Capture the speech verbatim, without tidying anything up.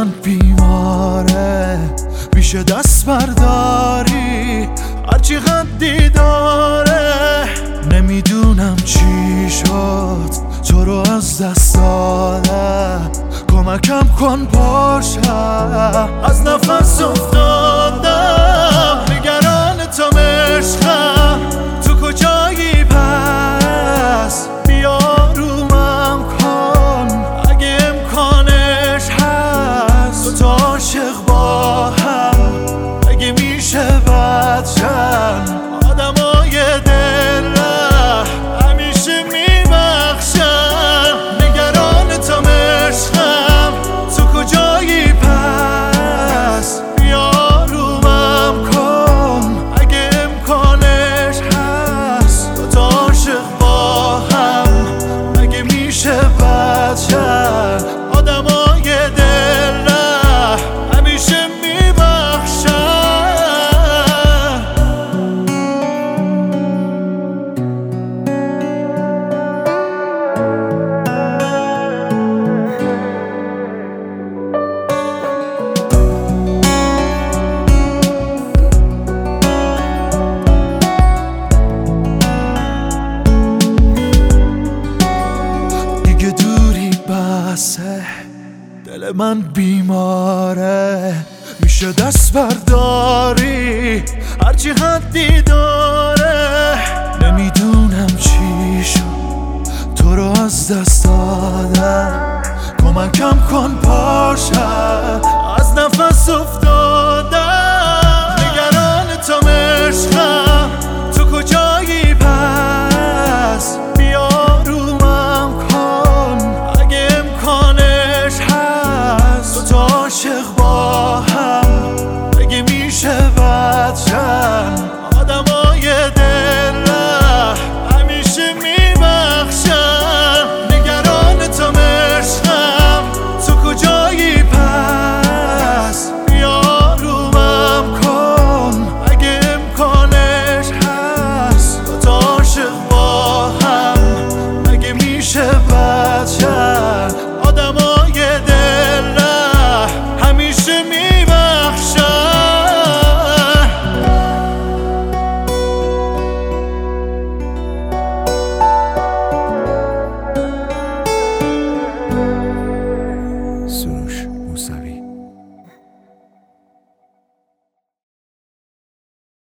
من بیماره، میشه دست برداری هرچی قدی داره. نمیدونم چی شد تو رو از دست دادم، کمکم کن باشم از نفس افتادم. نگران تو عشقم، تو کجایی پس بیا رومم کن اگه امکانش هست. دو تا عاشق با هم اگه میشه بدشن، آدمای دل ره همیشه میبخشن. نگران تو عشقم، تو کجایی پس بیا رومم کن اگه امکانش هست. دو تا عاشق با هم اگه میشه بدشن، آدمای دل ره همیشه میبخشن. دیگه دوری بسه، دل من بیماره، میشه دست برداری هرچی حدی داره. نمیدونم چی شد تو رو از دست دادم، کمکم کن پاشم